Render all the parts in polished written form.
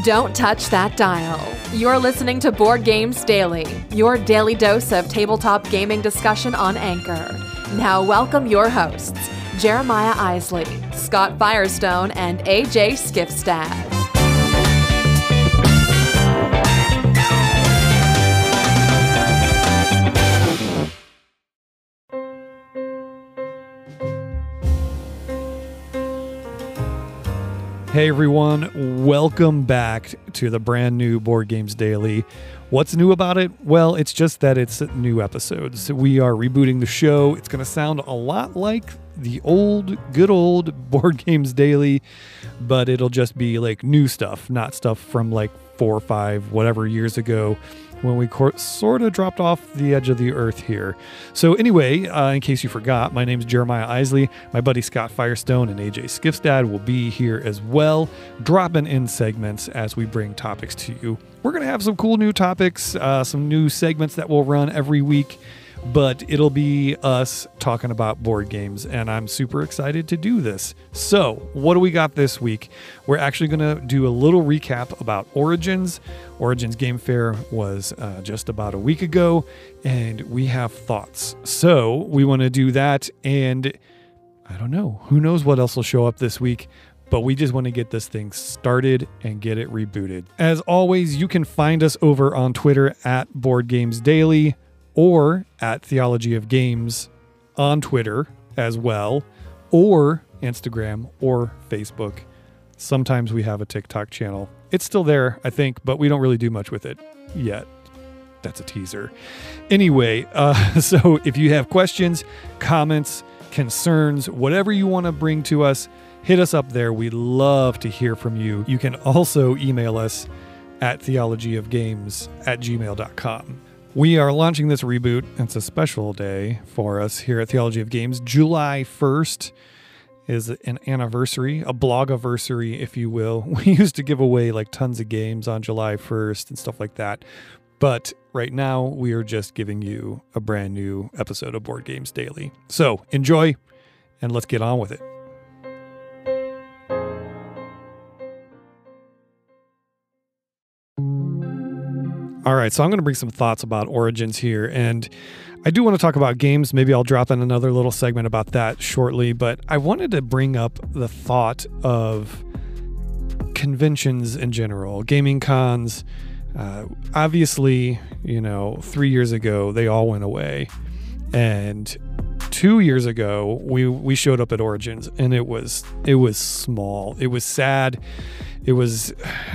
Don't touch that dial. You're listening to Board Games Daily, your daily dose of tabletop gaming discussion on Anchor. Now welcome your hosts, Jeremiah Isley, Scott Firestone, and AJ Skifstad. Hey everyone, welcome back to the brand new Board Games Daily. What's new about it? Well, it's just that it's new episodes. We are rebooting the show. It's going to sound a lot like the good old Board Games Daily, but it'll just be like new stuff, not stuff from like 4 or 5, whatever years ago when we sort of dropped off the edge of the earth here. So anyway, in case you forgot, my name's Jeremiah Isley. My buddy Scott Firestone and AJ Skifstad will be here as well, dropping in segments as we bring topics to you. We're going to have some cool new topics, some new segments that we'll run every week, but it'll be us talking about board games, and I'm super excited to do this. So, what do we got this week? We're actually going to do a little recap about Origins. Origins Game Fair was just about a week ago, and we have thoughts. So, we want to do that, and I don't know. Who knows what else will show up this week? But we just want to get this thing started and get it rebooted. As always, you can find us over on Twitter at Board Games Daily, or at Theology of Games on Twitter as well, or Instagram or Facebook. Sometimes we have a TikTok channel. It's still there, I think, but we don't really do much with it yet. That's a teaser. Anyway, so if you have questions, comments, concerns, whatever you want to bring to us, hit us up there. We'd love to hear from you. You can also email us at theologyofgames@gmail.com. We are launching this reboot. It's a special day for us here at Theology of Games. July 1st is an anniversary, a blogiversary, if you will. We used to give away like tons of games on July 1st and stuff like that. But right now, we are just giving you a brand new episode of Board Games Daily. So enjoy, and let's get on with it. All right, so I'm going to bring some thoughts about Origins here, and I do want to talk about games. Maybe I'll drop in another little segment about that shortly, but I wanted to bring up the thought of conventions in general, gaming cons. Obviously, 3 years ago, they all went away, and 2 years ago, we showed up at Origins, and it was small. It was sad. It was,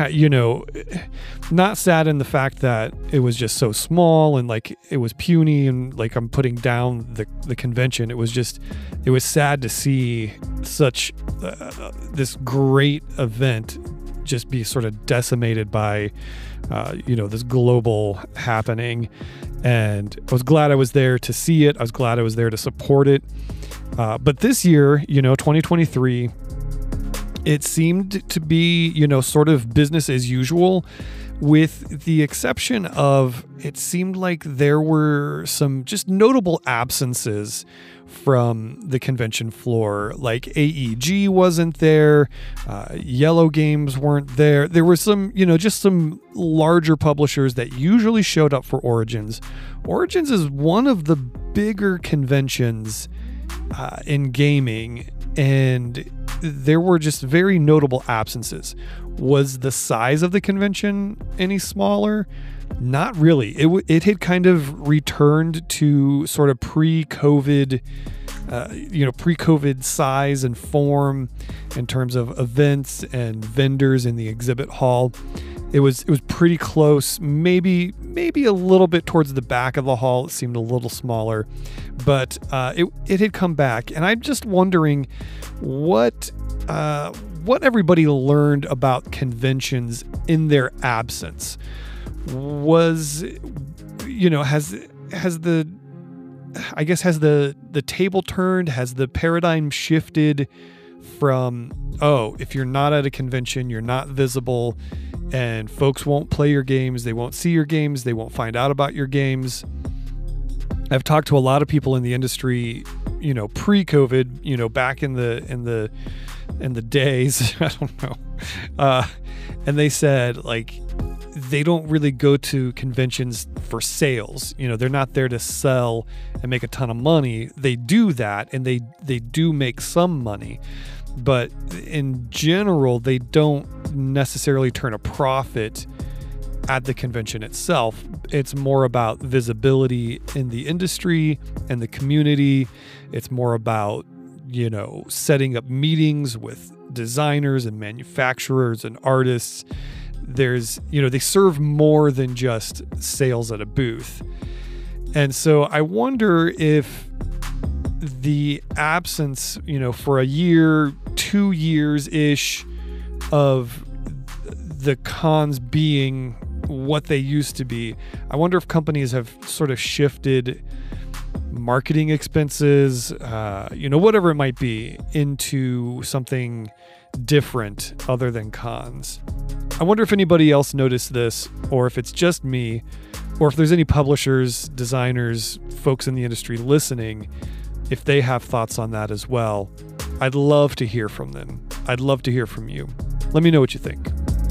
not sad in the fact that it was just so small and like it was puny and like I'm putting down the convention. It was sad to see such this great event just be sort of decimated by, this global happening. And I was glad I was there to see it. I was glad I was there to support it. But this year, 2023, it seemed to be, sort of business as usual, with the exception of it seemed like there were some just notable absences from the convention floor. Like AEG wasn't there, Yellow Games weren't there. There were some, just some larger publishers that usually showed up for Origins. Origins is one of the bigger conventions in gaming, and there were just very notable absences. Was the size of the convention any smaller? Not really. It had kind of returned to sort of pre-COVID, pre-COVID size and form in terms of events and vendors in the exhibit hall. It was pretty close. Maybe a little bit towards the back of the hall. It seemed a little smaller, but it had come back. And I'm just wondering what everybody learned about conventions in their absence. Has the table turned? Has the paradigm shifted from, if you're not at a convention, you're not visible, and folks won't play your games, they won't see your games, they won't find out about your games. I've talked to a lot of people in the industry, pre-COVID, back in the and the days. I don't know. And they said, like, they don't really go to conventions for sales. You know, they're not there to sell and make a ton of money. They do that, and they do make some money. But in general, they don't necessarily turn a profit at the convention itself. It's more about visibility in the industry and the community. It's more about, you know, setting up meetings with designers and manufacturers and artists. There's, you know, they serve more than just sales at a booth. And so I wonder if the absence, you know, for a year, 2 years-ish of the cons being what they used to be, I wonder if companies have sort of shifted marketing expenses, you know, whatever it might be, into something different other than cons. I wonder if anybody else noticed this, or if it's just me, or if there's any publishers, designers, folks in the industry listening, if they have thoughts on that as well. I'd love to hear from them. I'd love to hear from you. Let me know what you think.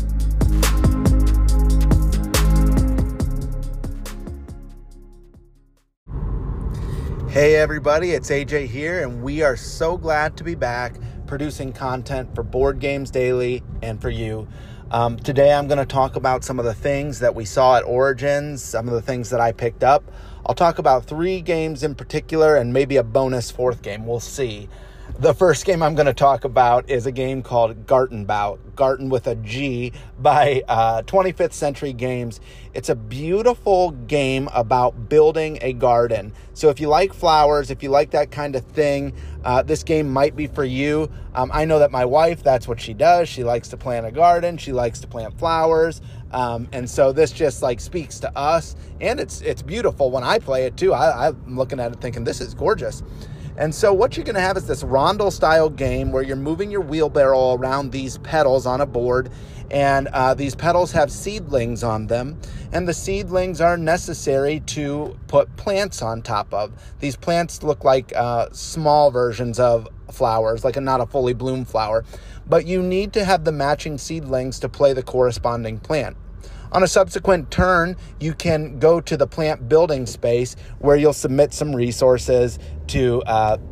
Hey everybody, it's AJ here, and we are so glad to be back producing content for Board Games Daily and for you. Today I'm going to talk about some of the things that we saw at Origins, some of the things that I picked up. I'll talk about 3 games in particular and maybe a bonus 4th game. We'll see. The first game I'm going to talk about is a game called Gartenbau, Garten with a G, by 25th Century Games. It's a beautiful game about building a garden. So if you like flowers, if you like that kind of thing, this game might be for you. I know that my wife, that's what she does. She likes to plant a garden. She likes to plant flowers. And so this just like speaks to us, and it's beautiful when I play it too. I'm looking at it thinking, this is gorgeous. And so what you're going to have is this rondel-style game where you're moving your wheelbarrow around these petals on a board, and these petals have seedlings on them, and the seedlings are necessary to put plants on top of. These plants look like small versions of flowers, like not a fully bloomed flower, but you need to have the matching seedlings to play the corresponding plant. On a subsequent turn, you can go to the plant building space where you'll submit some resources to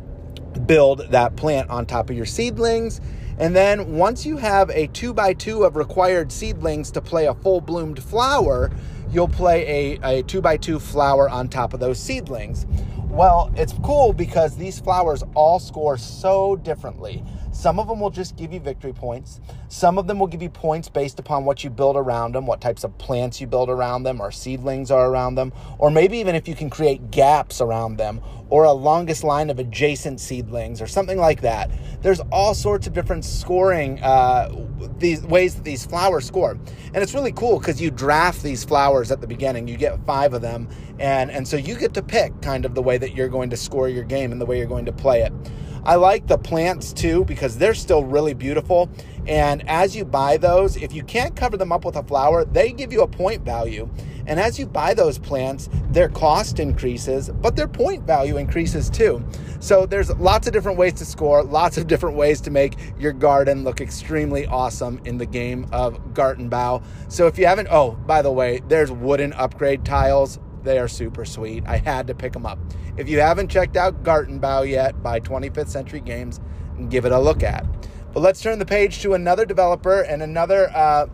build that plant on top of your seedlings. And then once you have a 2x2 of required seedlings to play a full bloomed flower, you'll play a 2x2 flower on top of those seedlings. Well, it's cool because these flowers all score so differently. Some of them will just give you victory points. Some of them will give you points based upon what you build around them, what types of plants you build around them, or seedlings are around them, or maybe even if you can create gaps around them, or a longest line of adjacent seedlings, or something like that. There's all sorts of different scoring, these ways that these flowers score. And it's really cool because you draft these flowers at the beginning. You get 5 of them, and so you get to pick kind of the way that you're going to score your game and the way you're going to play it. I like the plants too because they're still really beautiful, and as you buy those, if you can't cover them up with a flower, they give you a point value. And as you buy those plants, their cost increases, but their point value increases too. So there's lots of different ways to score, lots of different ways to make your garden look extremely awesome in the game of Gartenbau. So if you haven't, oh, by the way, there's wooden upgrade tiles. They are super sweet. I had to pick them up. If you haven't checked out Gartenbau yet by 25th Century Games, give it a look at. But let's turn the page to another developer and another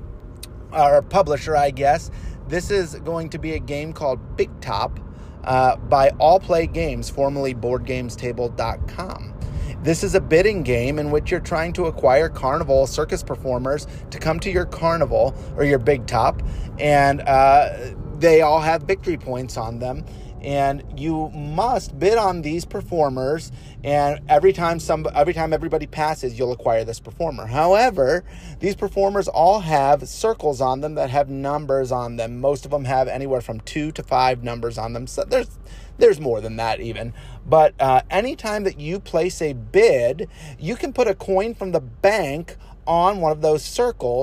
or publisher, I guess. This is going to be a game called Big Top by All Play Games, formerly BoardGamesTable.com. This is a bidding game in which you're trying to acquire carnival circus performers to come to your carnival or your Big Top, and they all have victory points on them. And you must bid on these performers, and every time everybody passes, you'll acquire this performer. However, these performers all have circles on them that have numbers on them. Most of them have anywhere from 2 to 5 numbers on them. So there's more than that even. But anytime that you place a bid, you can put a coin from the bank on one of those circles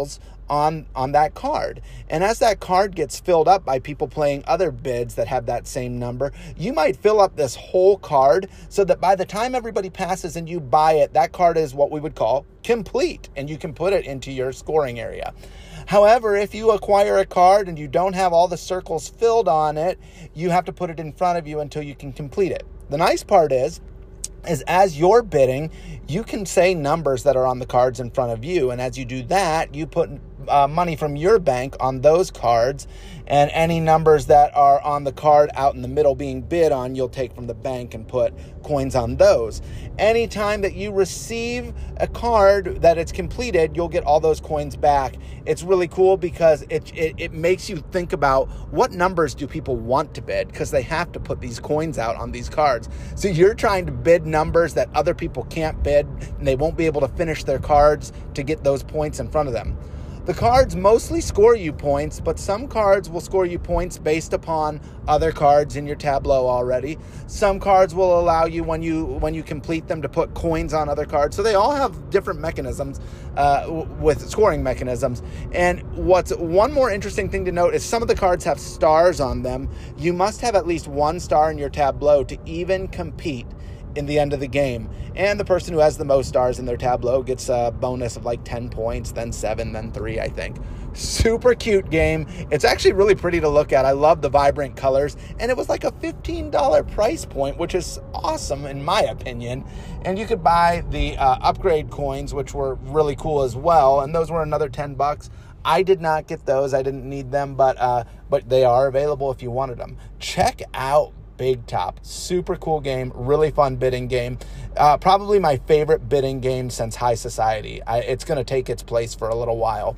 on that card. And as that card gets filled up by people playing other bids that have that same number, you might fill up this whole card so that by the time everybody passes and you buy it, that card is what we would call complete, and you can put it into your scoring area. However, if you acquire a card and you don't have all the circles filled on it, you have to put it in front of you until you can complete it. The nice part is as you're bidding, you can say numbers that are on the cards in front of you. And as you do that, you put money from your bank on those cards, and any numbers that are on the card out in the middle being bid on, you'll take from the bank and put coins on those. Anytime that you receive a card that it's completed, you'll get all those coins back. It's really cool because it makes you think about what numbers do people want to bid, because they have to put these coins out on these cards. So you're trying to bid numbers that other people can't bid, and they won't be able to finish their cards to get those points in front of them. The cards mostly score you points, but some cards will score you points based upon other cards in your tableau already. Some cards will allow you, when you complete them, to put coins on other cards. So they all have different mechanisms with scoring mechanisms. And what's one more interesting thing to note is some of the cards have stars on them. You must have at least one star in your tableau to even compete in the end of the game. And the person who has the most stars in their tableau gets a bonus of like 10 points, then 7, then 3, I think. Super cute game. It's actually really pretty to look at. I love the vibrant colors. And it was like a $15 price point, which is awesome in my opinion. And you could buy the upgrade coins, which were really cool as well. And those were another $10. I did not get those. I didn't need them, but they are available if you wanted them. Check out Big Top. Super cool game, really fun bidding game. Probably my favorite bidding game since High Society. It's going to take its place for a little while.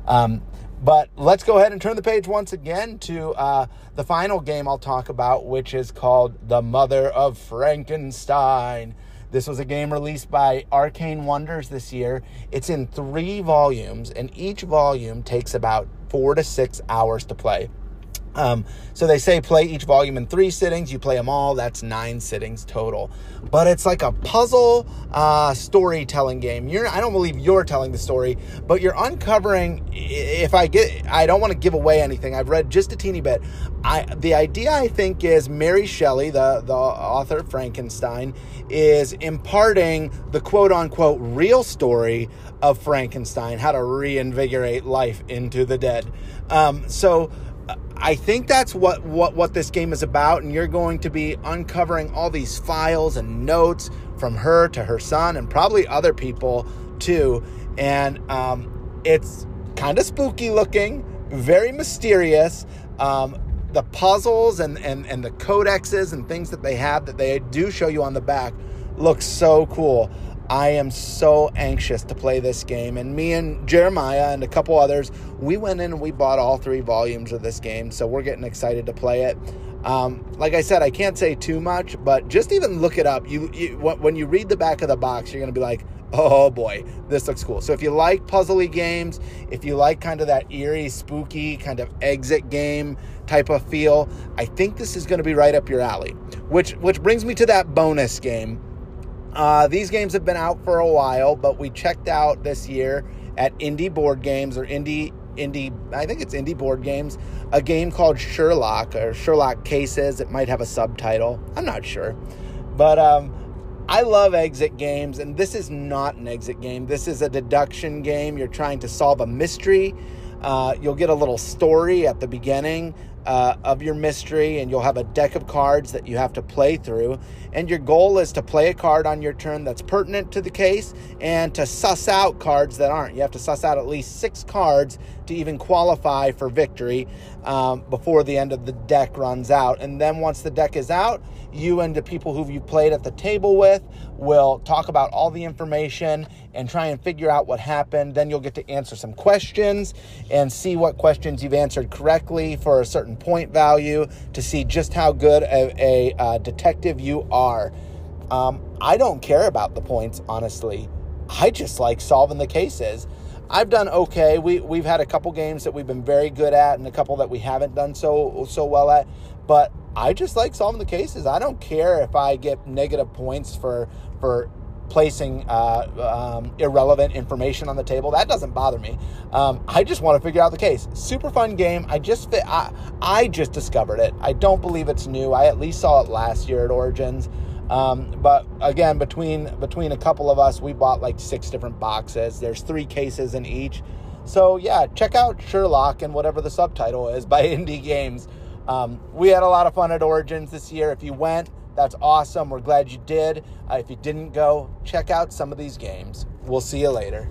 But let's go ahead and turn the page once again to the final game I'll talk about, which is called The Mother of Frankenstein. This was a game released by Arcane Wonders this year. It's in 3 volumes, and each volume takes about 4 to 6 hours to play. So they say play each volume in 3 sittings. You play them all. That's 9 sittings total. But it's like a puzzle storytelling game. I don't believe you're telling the story, but you're uncovering. I don't want to give away anything. I've read just a teeny bit. The idea, I think, is Mary Shelley, the author of Frankenstein, is imparting the quote-unquote real story of Frankenstein, how to reinvigorate life into the dead. So I think that's what this game is about, and you're going to be uncovering all these files and notes from her to her son and probably other people too. And it's kind of spooky looking, very mysterious. The puzzles and the codexes and things that they have that they do show you on the back look so cool. I am so anxious to play this game, and me and Jeremiah and a couple others, we went in and we bought all 3 volumes of this game, so we're getting excited to play it. Like I said, I can't say too much, but just even look it up. When you read the back of the box, you're going to be like, oh boy, this looks cool. So if you like puzzly games, if you like kind of that eerie, spooky kind of exit game type of feel, I think this is going to be right up your alley, which brings me to that bonus game. These games have been out for a while, but we checked out this year at Indie Board Games, or Indie, I think it's Indie Board Games, a game called Sherlock, or Sherlock Cases. It might have a subtitle. I'm not sure. But I love exit games, and this is not an exit game. This is a deduction game. You're trying to solve a mystery. You'll get a little story at the beginning of your mystery, and you'll have a deck of cards that you have to play through, and your goal is to play a card on your turn that's pertinent to the case and to suss out cards that aren't. You have to suss out at least 6 cards to even qualify for victory before the end of the deck runs out. And then once the deck is out, you and the people who you've played at the table with will talk about all the information and try and figure out what happened. Then you'll get to answer some questions and see what questions you've answered correctly for a certain point value to see just how good a detective you are. I don't care about the points, honestly. I just like solving the cases. I've done okay. We've had a couple games that we've been very good at and a couple that we haven't done so well at, but I just like solving the cases. I don't care if I get negative points for placing irrelevant information on the table. That doesn't bother me. I just want to figure out the case. Super fun game. I just discovered it. I don't believe it's new. I at least saw it last year at Origins. But again, between a couple of us, we bought like 6 different boxes. There's 3 cases in each. So yeah, check out Sherlock and whatever the subtitle is by Indie Games. We had a lot of fun at Origins this year. If you went, that's awesome. We're glad you did. If you didn't go, check out some of these games. We'll see you later.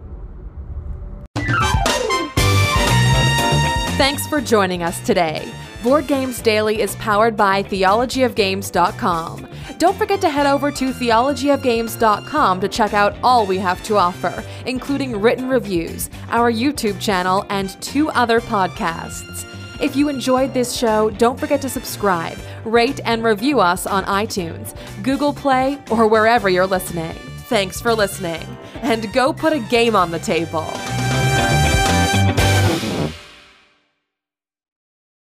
Thanks for joining us today. Board Games Daily is powered by theologyofgames.com. Don't forget to head over to theologyofgames.com to check out all we have to offer, including written reviews, our YouTube channel, and 2 other podcasts. If you enjoyed this show, don't forget to subscribe, rate, and review us on iTunes, Google Play, or wherever you're listening. Thanks for listening, and go put a game on the table.